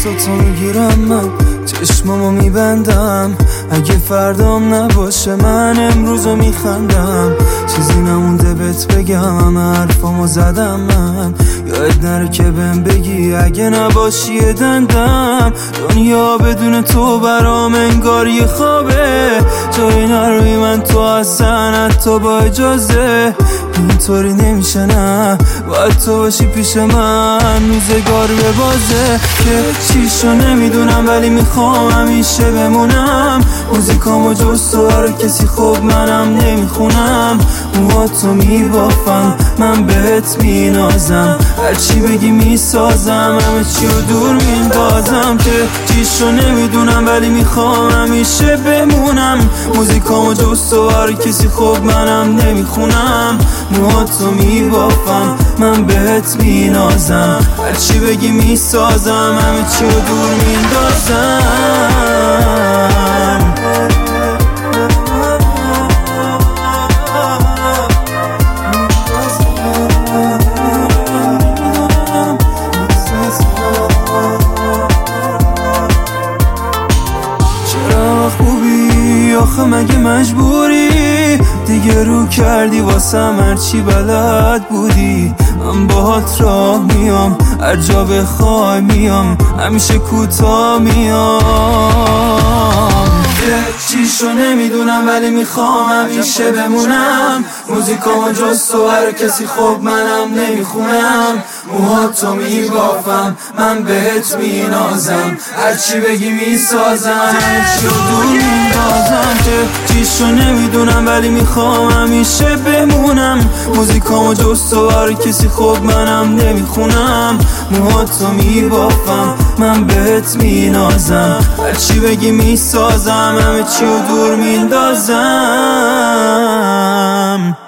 عکساتو میگیرم من، چشمامو میبندم، اگه فردام نباشه من امروزو میخندم. چیزی نمونده بهت بگم، همه حرفامو زدم من، یاد نره که بهم بگی اگه نباشی یه دندم. دنیا بدون تو برام انگار یه خوابه، جایی نروی من تو اصلا حتی با اجازه. اینطوری نمیشه نه، باید تو باشی پیش من، روزگار به بازه که چیشو نمیدونم ولی میخوام همیشه بمونم. موزیکامو جز تو هر کسی خوب منم نمیخونم. موهاتو میبافم من بهت مینازم، هرچی بگی میسازم، همه چی رو دور میندازم که چیشو نمیدونم ولی میخوام همیشه بمونم. موزیکامو جز تو هر کسی خوب منم نمیخونم. موهاتو میبافم من بهت مینازم، هرچی بگی میسازم، همه چی رو دور میندازم. چرا خوبی آخه مگه مجبوری دیگه رو کردی واسم هرچی بلد بودی. من باهات راه میام هر جا بخوای میام، همیشه کوتاه میام. چیشو نمیدونم ولی میخوام همیشه بمونم. موزیکامو جز تو هر کسی خوب منم نمیخونم. موهاتو میبافم من بهت مینازم، هرچی بگی میسازم، هرچی رو دور میندازم که چیشو نمیدونم ولی میخوام همیشه بمونم. موزیکامو جز تو هر کسی خوب منم نمیخونم. موهاتو میبافم من بهت مینازم، هرچی بگی میسازم، همه چی رو دور میندازم.